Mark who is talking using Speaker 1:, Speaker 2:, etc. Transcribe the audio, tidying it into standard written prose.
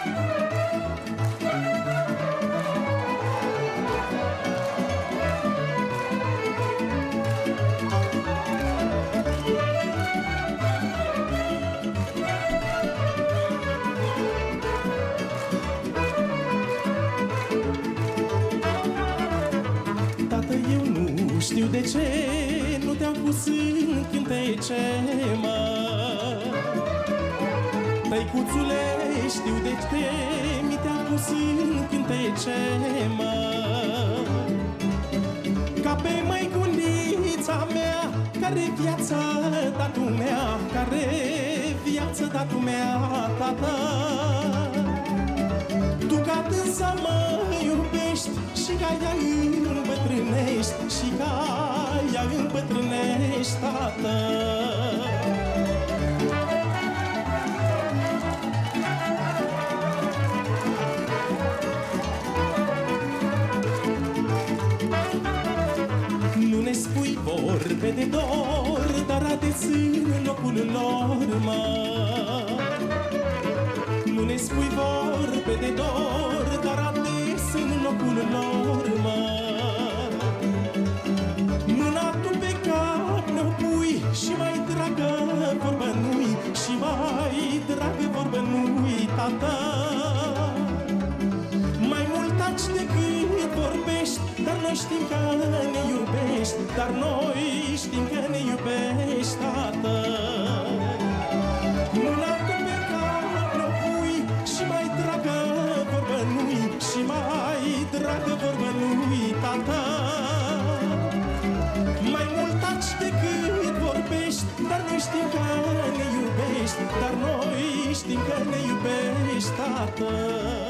Speaker 1: Știu de ce nu te-au pus în cântece, mă. Tăicuțule, știu de ce mi te-au pus în cântece, mă. Ca pe măiculița mea, care viață tatu mea, care viață tatu mea, tata. Tu ca dânsa mă iubești și ca ea îmbătrânești, și ca ea îmbătrânești, tată. Nu ne spui vorbe de dor, dar ades în locul lor, mă. Nu ne spui vorbe de dor, dar ades în locul lor, mă. Mâna tu pe cap ne-o pui și mai dragă vorbă nu-i, și mai dragă vorbă nu-i, tata. Mai mult taci decât vorbești, dar noi știm că ne iubești, dar noi știm că ne iubești, tată. Mâna tu pe cap ne-o pui și mai dragă vorbă nu-i, și mai dragă vorbă nu-i, tata. Mai mult taci decât vorbești, dar noi știm că ne iubești, dar noi știm că ne iubești, tată.